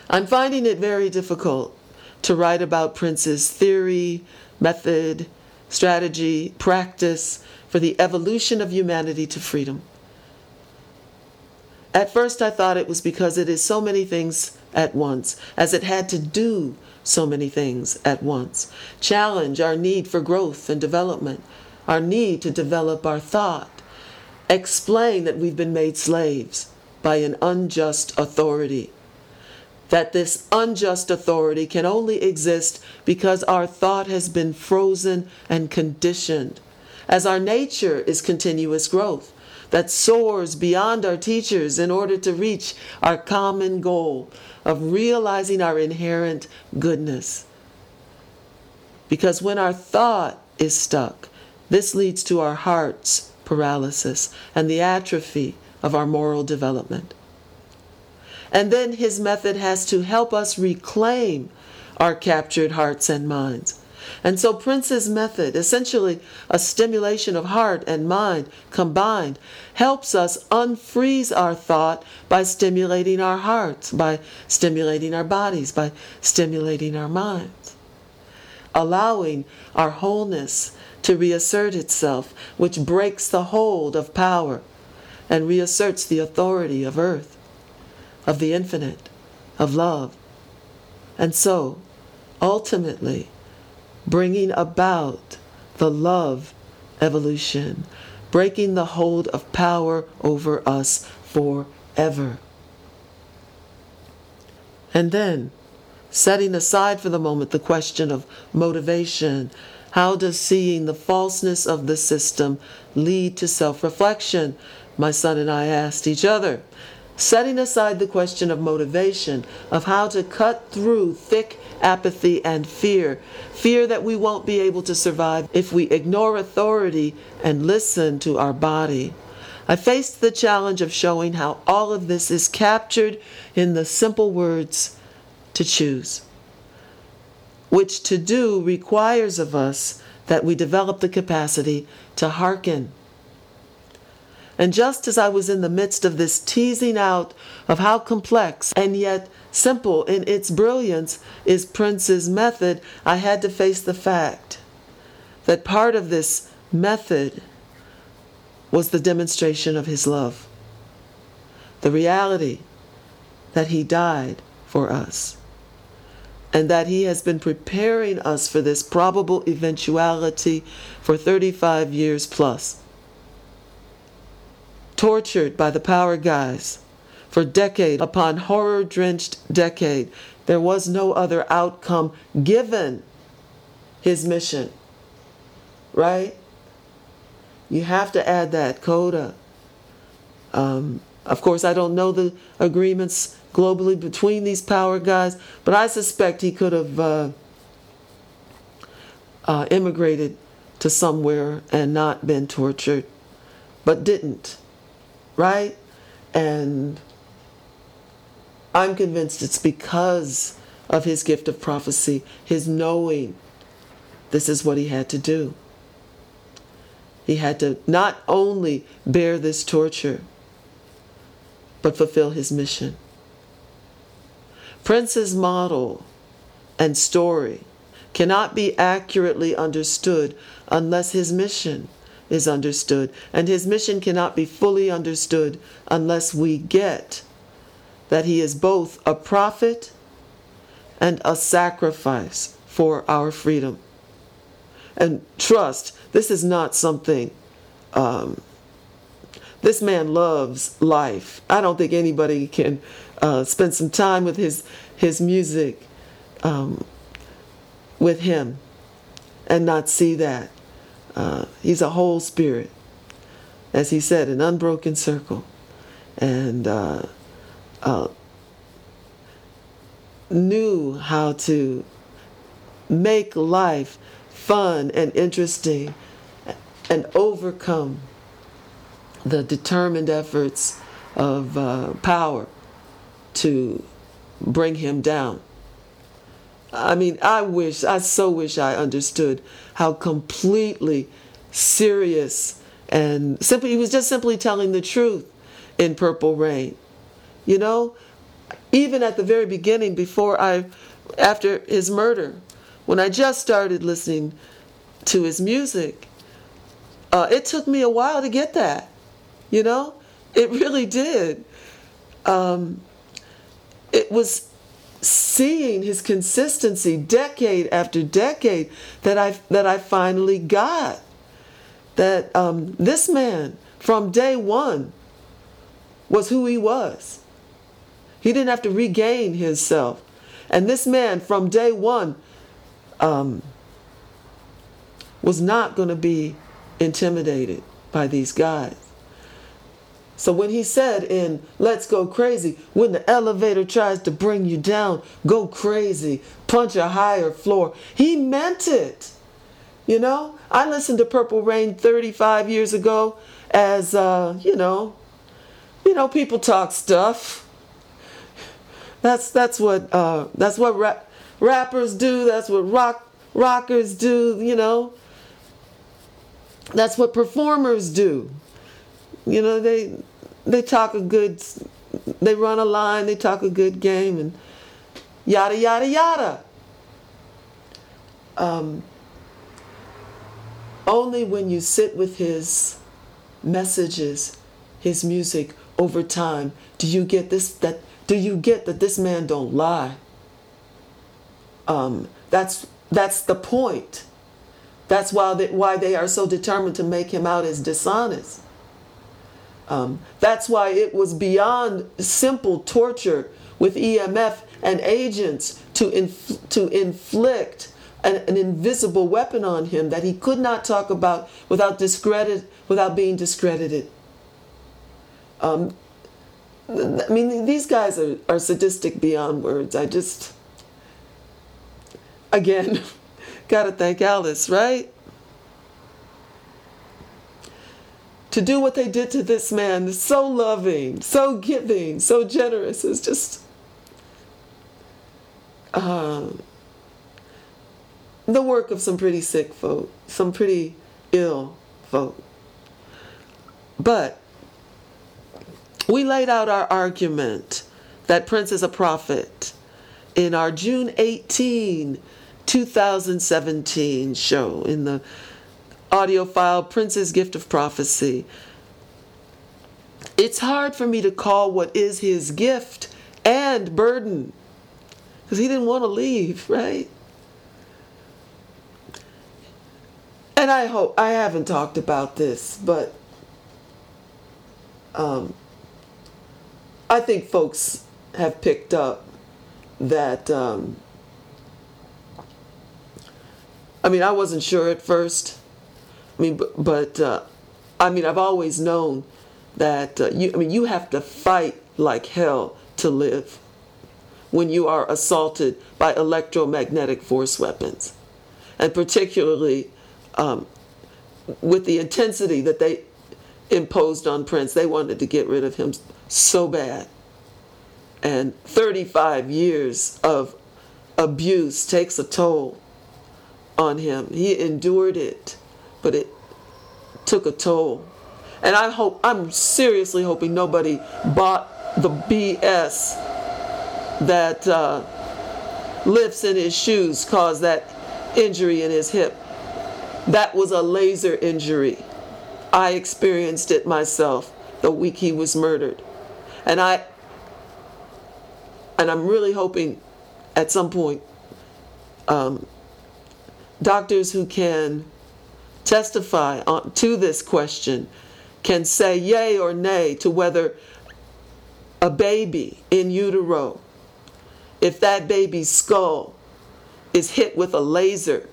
I'm finding it very difficult to write about Prince's theory, method, strategy, practice for the evolution of humanity to freedom. At first I thought it was because it is so many things at once, as it had to do so many things at once. Challenge our need for growth and development, our need to develop our thought. Explain that we've been made slaves by an unjust authority. That this unjust authority can only exist because our thought has been frozen and conditioned. As our nature is continuous growth that soars beyond our teachers in order to reach our common goal of realizing our inherent goodness. Because when our thought is stuck, this leads to our heart's paralysis and the atrophy of our moral development. And then his method has to help us reclaim our captured hearts and minds. And so Prince's method, essentially a stimulation of heart and mind combined, helps us unfreeze our thought by stimulating our hearts, by stimulating our bodies, by stimulating our minds, allowing our wholeness to reassert itself, which breaks the hold of power and reasserts the authority of earth, of the infinite, of love. And so, ultimately, bringing about the love evolution, breaking the hold of power over us forever. And then, setting aside for the moment the question of motivation, how does seeing the falseness of the system lead to self-reflection? My son and I asked each other. Setting aside the question of motivation, of how to cut through thick apathy and fear that we won't be able to survive if we ignore authority and listen to our body. I faced the challenge of showing how all of this is captured in the simple words to choose, which to do requires of us that we develop the capacity to hearken. And just as I was in the midst of this teasing out of how complex and yet simple in its brilliance is Prince's method, I had to face the fact that part of this method was the demonstration of his love. The reality that he died for us. And that he has been preparing us for this probable eventuality for 35 years plus. Tortured by the power guys for decade upon horror-drenched decade, there was no other outcome given his mission. Right? You have to add that coda. Of course, I don't know the agreements globally between these power guys, but I suspect he could have immigrated to somewhere and not been tortured, but didn't. Right? And I'm convinced it's because of his gift of prophecy, his knowing this is what he had to do. He had to not only bear this torture, but fulfill his mission. Prince's model and story cannot be accurately understood unless his mission is understood. And his mission cannot be fully understood unless we get that he is both a prophet and a sacrifice for our freedom. And trust, this is not something, this man loves life. I don't think anybody can spend some time with his music with him and not see that. He's a whole spirit, as he said, an unbroken circle, and knew how to make life fun and interesting and overcome the determined efforts of power to bring him down. I mean, I so wish I understood how completely serious and simply, he was just simply telling the truth in Purple Rain. You know, even at the very beginning, after his murder, when I just started listening to his music, it took me a while to get that. You know, it really did. It was seeing his consistency decade after decade that I finally got. That this man from day one was who he was. He didn't have to regain himself. And this man from day one was not going to be intimidated by these guys. So when he said in Let's Go Crazy, when the elevator tries to bring you down, go crazy, punch a higher floor, he meant it. You know, I listened to Purple Rain 35 years ago as, people talk stuff. That's what rappers do. That's what rockers do. You know, that's what performers do. You know, they talk they run a line, they talk a good game, and yada yada yada. Only when you sit with his messages, his music over time, do you get that this man don't lie. That's the point. That's why they are so determined to make him out as dishonest. That's why it was beyond simple torture with EMF and agents to inflict an invisible weapon on him that he could not talk about without being discredited. I mean, these guys are sadistic beyond words. I just, again, gotta thank Alice, right? To do what they did to this man, so loving, so giving, so generous, is just the work of some pretty sick folk, some pretty ill folk. But we laid out our argument that Prince is a prophet in our June 18, 2017 show in the audio file, Prince's Gift of Prophecy. It's hard for me to call what is his gift and burden, because he didn't want to leave, right? And I haven't talked about this, but I think folks have picked up that, I wasn't sure at first. But I've always known that you have to fight like hell to live when you are assaulted by electromagnetic force weapons, and particularly with the intensity that they imposed on Prince. They wanted to get rid of him so bad, and 35 years of abuse takes a toll on him. He endured it, but it took a toll. And I'm seriously hoping nobody bought the BS that lifts in his shoes caused that injury in his hip. That was a laser injury. I experienced it myself the week he was murdered. And I'm really hoping at some point doctors who can testify to this question can say yay or nay to whether a baby in utero, if that baby's skull is hit with a laser,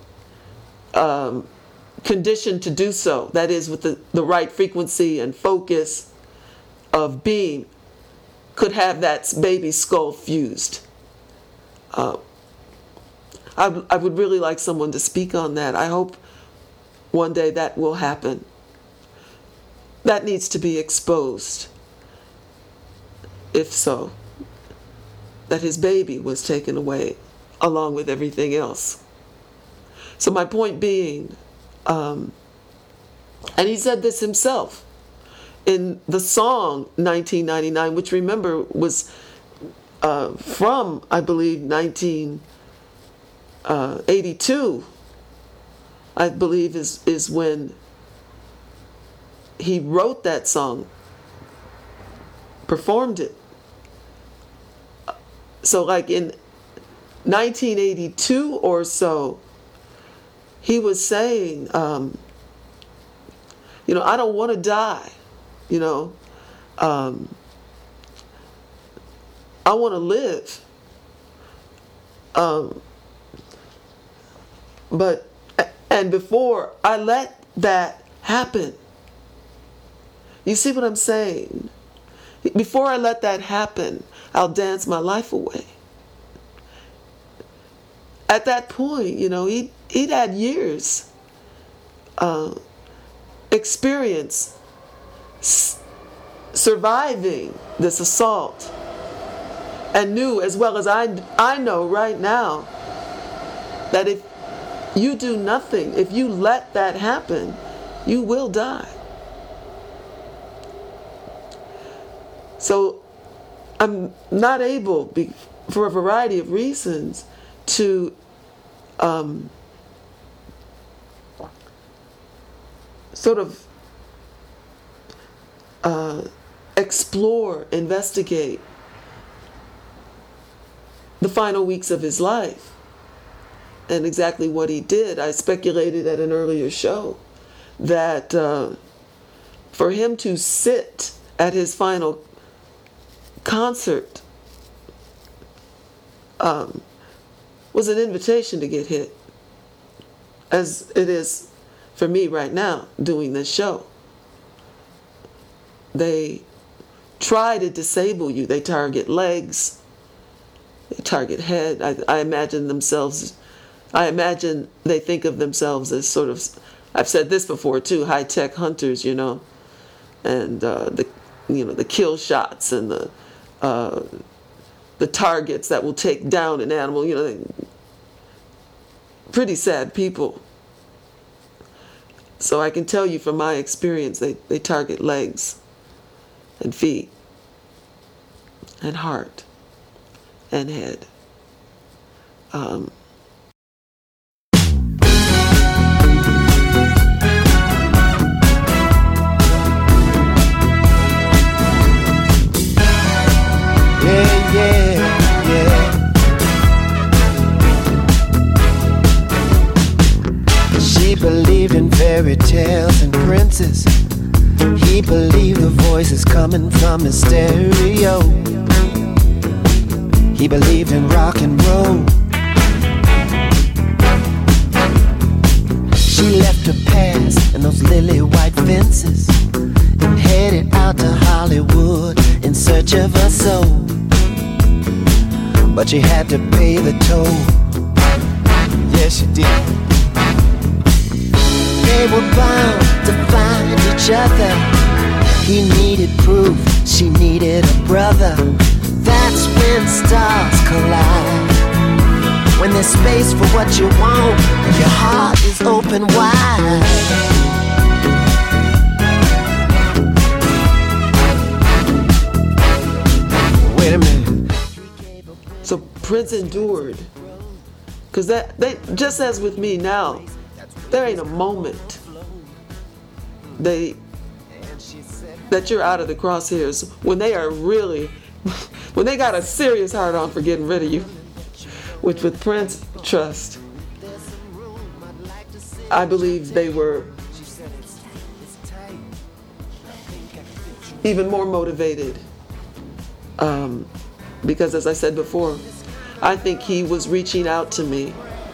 conditioned to do so, that is with the right frequency and focus of beam, could have that baby's skull fused. I would really like someone to speak on that. I hope one day that will happen. That needs to be exposed. If so, that his baby was taken away along with everything else. So my point being, and he said this himself in the song 1999, which remember was from, I believe, 1982, I believe is when he wrote that song, performed it. So like in 1982 or so, he was saying, I don't want to die, I want to live. And before I let that happen, you see what I'm saying? Before I let that happen, I'll dance my life away. At that point, he'd had years experience surviving this assault, and knew as well as I know right now that if you do nothing, if you let that happen, you will die. So I'm not able, for a variety of reasons, to sort of explore, investigate the final weeks of his life and exactly what he did. I speculated at an earlier show that for him to sit at his final concert was an invitation to get hit, as it is for me right now doing this show. They try to disable you. They target legs, they target head. I imagine they think of themselves as sort of, I've said this before too, high-tech hunters, and the kill shots and the targets that will take down an animal, pretty sad people. So I can tell you from my experience, they target legs and feet and heart and head. She believed in fairy tales and princes. He believed the voices coming from his stereo. He believed in rock and roll. She left her past and those lily white fences and headed out to Hollywood in search of her soul. But she had to pay the toll. Yes, she did. They were bound to find each other. He needed proof, she needed a brother. That's when stars collide. When there's space for what you want and your heart is open wide. Wait a minute. So Prince endured, because they just as with me now, there ain't a moment that you're out of the crosshairs when they are really, when they got a serious hard on for getting rid of you. Which with Prince, trust, I believe they were even more motivated. Because as I said before, I think he was reaching out to me.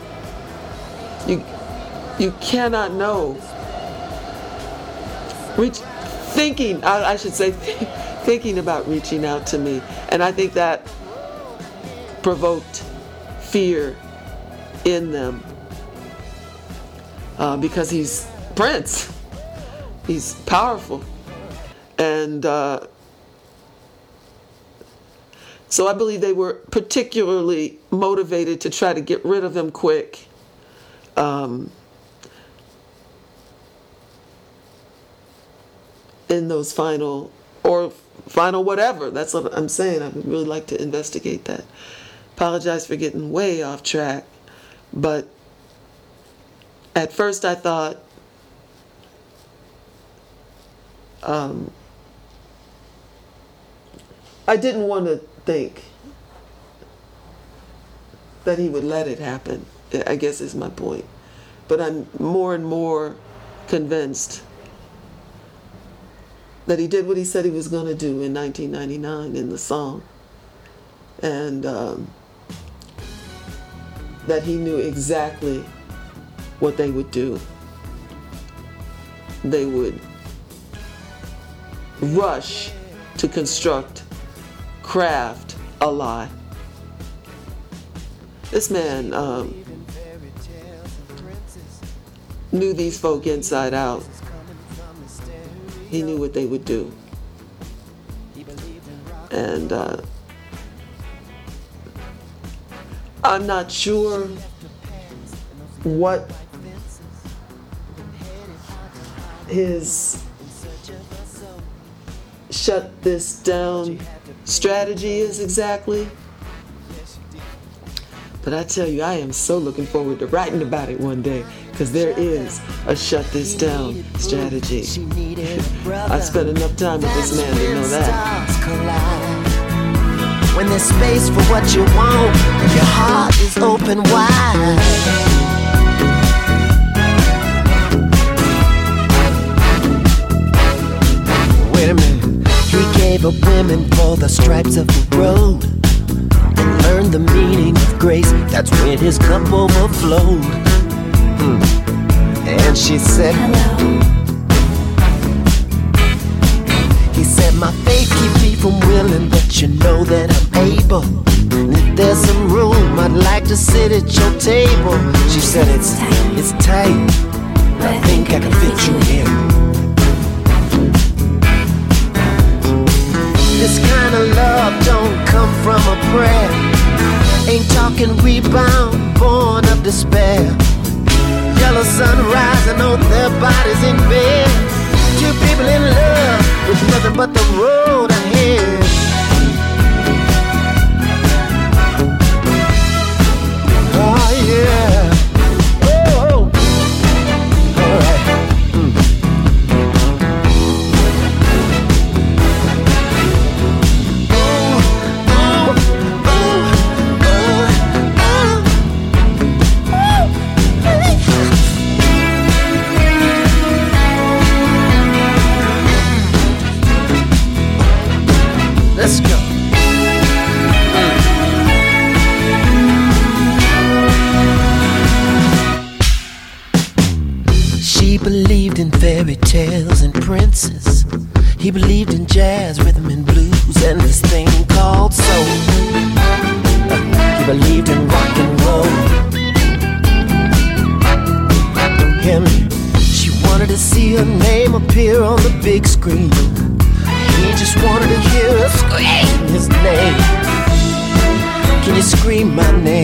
You cannot know. Thinking about reaching out to me. And I think that provoked fear in them. Because he's Prince. He's powerful. And so I believe they were particularly motivated to try to get rid of him quick. In those final, or final whatever. That's what I'm saying. I would really like to investigate that. Apologize for getting way off track. But at first I thought I didn't want to think that he would let it happen, I guess is my point. But I'm more and more convinced that he did what he said he was going to do in 1999 in the song. And that he knew exactly what they would do. They would rush to construct, craft a lie. This man knew these folk inside out. He knew what they would do. And I'm not sure what his shut this down strategy is exactly. But I tell you, I am so looking forward to writing about it one day, because there is a shut this down strategy. I spent enough time with this man to know that. When there's space for what you want, and your heart is open wide. Wait a minute. He gave up women for the stripes of the road, and learned the meaning of grace. That's when his cup overflowed. And she said, hello. He said, my faith keeps me from willing, but you know that I'm able. And if there's some room, I'd like to sit at your table. She said, it's tight, but I think I can fit you in. This kind of love don't come from a prayer. Ain't talking rebound, born of despair. Yellow sun rising on their bodies in bed. Two people in love with nothing but the road ahead. Oh yeah. Oh. All right. Let's go. She believed in fairy tales and princes. He believed in jazz, rhythm and blues, and this thing called soul. He believed in rock and roll. Him, she wanted to see her name appear on the big screen. He just wanted to hear her scream his name. Can you scream my name?